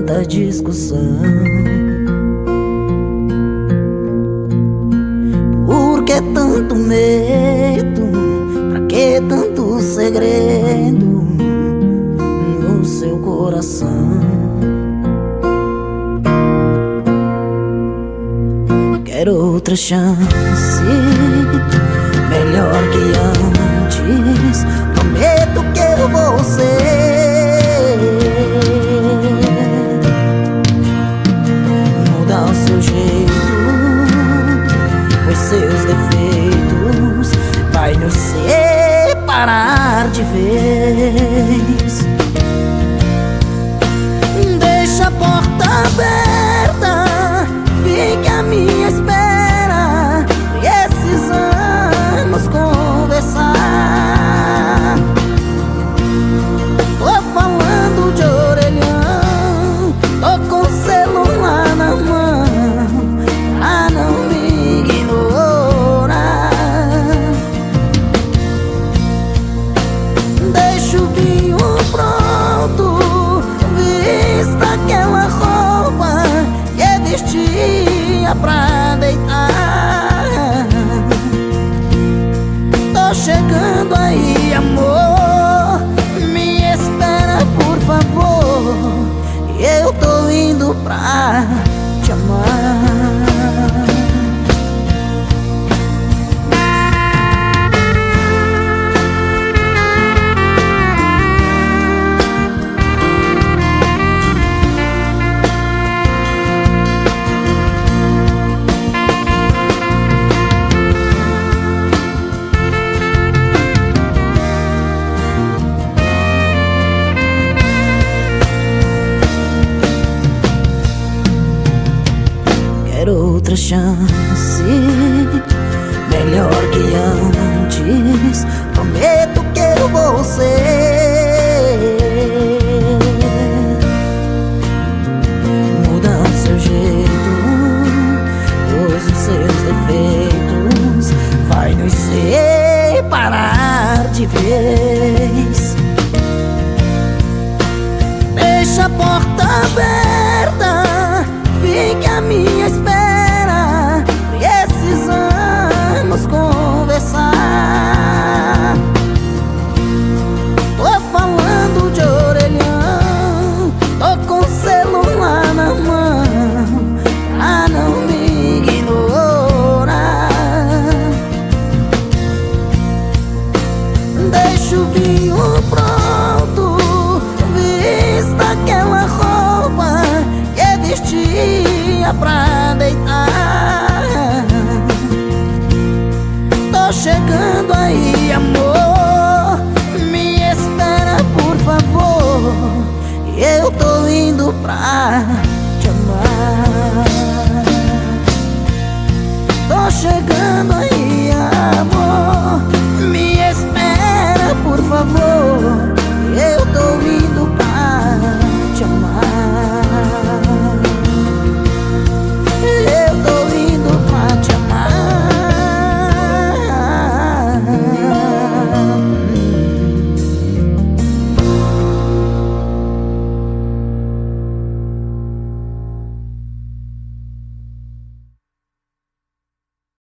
tanta discussão? Por que tanto medo? Pra que tanto segredo no seu coração? Quero outra chance, melhor que antes. Prometo que eu vou ser, mudar o seu jeito, os seus defeitos vai nos separar de vez. Deixa a porta aberta, fique à minha espera, precisamos conversar. Tô falando de orelhão, tô com o celular na mão, pra não me ignorar. Deixa o vinho pronto, vista aquela roupa que vestia pra deitar. Tô chegando aí, amor, me espera por favor, eu tô indo pra te amar. Quero outra chance, melhor que antes. Prometo que eu vou ser, mudar o seu jeito, pois os seus defeitos vai nos separar de vez. Deixa a porta aberta, fique à minha espera, precisamos conversar. Tô falando de orelhão, tô com o celular na mão, pra não me ignorar. Deixa o vinho pronto, vista aquela roupa que vestia pra deitar. Tô chegando aí, amor, me espera por favor, eu tô indo pra te amar. Tô chegando